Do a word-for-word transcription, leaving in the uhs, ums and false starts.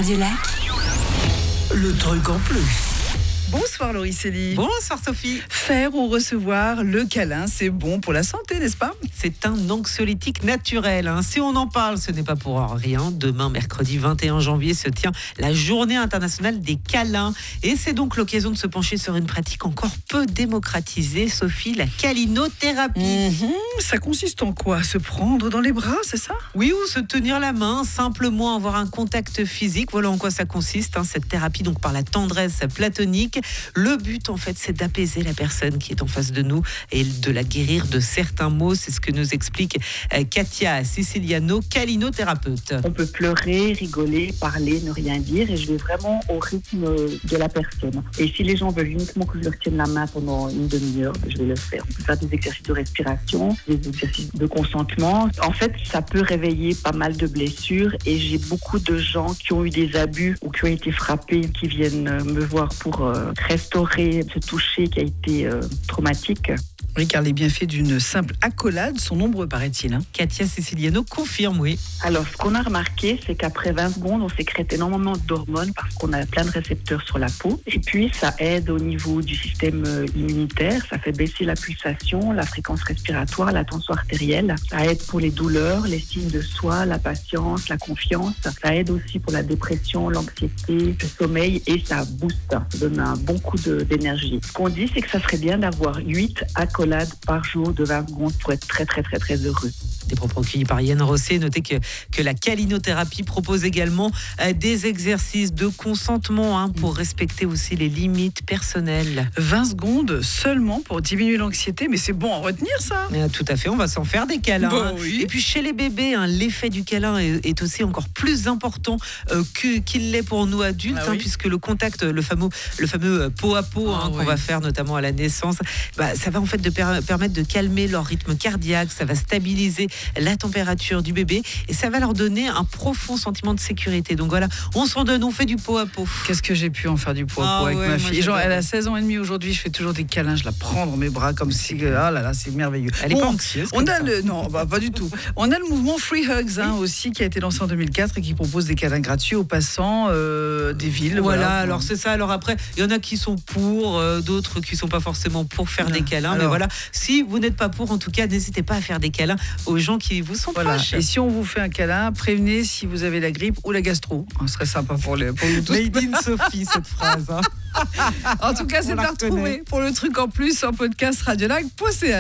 Radio Lac, le truc en plus. Bonsoir Laurie Célie. Bonsoir Sophie. Faire ou recevoir le câlin, c'est bon pour la santé, n'est-ce pas ? C'est un anxiolytique naturel. Hein. Si on en parle, ce n'est pas pour rien. Demain, mercredi vingt et un janvier, se tient la journée internationale des câlins. Et c'est donc l'occasion de se pencher sur une pratique encore peu démocratisée, Sophie, la câlinothérapie. Mmh, ça consiste en quoi ? Se prendre dans les bras, c'est ça ? Oui, ou se tenir la main, simplement avoir un contact physique. Voilà en quoi ça consiste, hein, cette thérapie donc par la tendresse platonique. Le but, en fait, c'est d'apaiser la personne qui est en face de nous et de la guérir de certains maux. C'est ce que nous explique Katia Siciliano, câlinothérapeute. On peut pleurer, rigoler, parler, ne rien dire et je vais vraiment au rythme de la personne. Et si les gens veulent uniquement que je leur tienne la main pendant une demi-heure, je vais le faire. On peut faire des exercices de respiration, des exercices de consentement. En fait, ça peut réveiller pas mal de blessures et j'ai beaucoup de gens qui ont eu des abus ou qui ont été frappés qui viennent me voir pour euh, restaurer ce toucher qui a été euh, traumatique. Oui, car les bienfaits d'une simple accolade sont nombreux, paraît-il. Hein. Katia Siciliano confirme, oui. Alors, ce qu'on a remarqué, c'est qu'après vingt secondes, on sécrète énormément d'hormones parce qu'on a plein de récepteurs sur la peau. Et puis, ça aide au niveau du système immunitaire. Ça fait baisser la pulsation, la fréquence respiratoire, la tension artérielle. Ça aide pour les douleurs, l'estime de soi, la patience, la confiance. Ça aide aussi pour la dépression, l'anxiété, le sommeil et ça booste. Ça donne un bon coup de, d'énergie. Ce qu'on dit, c'est que ça serait bien d'avoir huit accolades par jour de vingt secondes pour être très très très très heureux. Des propos recueillis par Yann Rosset. Notez que, que la câlinothérapie propose également euh, des exercices de consentement hein, pour respecter aussi les limites personnelles. vingt secondes seulement pour diminuer l'anxiété, mais c'est bon à retenir ça. Euh, tout à fait, on va s'en faire des câlins. Bon, oui. Et puis chez les bébés, hein, l'effet du câlin est, est aussi encore plus important euh, que, qu'il l'est pour nous adultes, ah, hein, oui. puisque le contact, le fameux, le fameux peau à peau hein, ah, qu'on oui. va faire notamment à la naissance, bah, ça va en fait de per- permettre de calmer leur rythme cardiaque, ça va stabiliser la température du bébé et ça va leur donner un profond sentiment de sécurité. Donc voilà, on s'en donne, on fait du peau à peau. Qu'est-ce que j'ai pu en faire du peau à ah peau avec ouais, ma moi, fille. Genre, elle a seize ans et demi aujourd'hui, je fais toujours des câlins, je la prends dans mes bras comme si, ah là là, c'est merveilleux. Elle est bon, pas anxieuse. On a ça. le, non, bah, pas du tout. On a le mouvement Free Hugs hein, aussi qui a été lancé en deux mille quatre et qui propose des câlins gratuits aux passants euh, des villes. Voilà, voilà, alors c'est ça. Alors après, il y en a qui sont pour, euh, d'autres qui sont pas forcément pour faire ah, des câlins. Alors, mais voilà, si vous n'êtes pas pour, en tout cas, n'hésitez pas à faire des câlins aux gens qui vous sont voilà. proches. Et si on vous fait un câlin, prévenez si vous avez la grippe ou la gastro. Ce serait sympa pour, les, pour nous tous. Made in Sophie, cette phrase. Hein. En tout cas, c'est à retrouver pour le truc en plus en podcast radiolac point c h.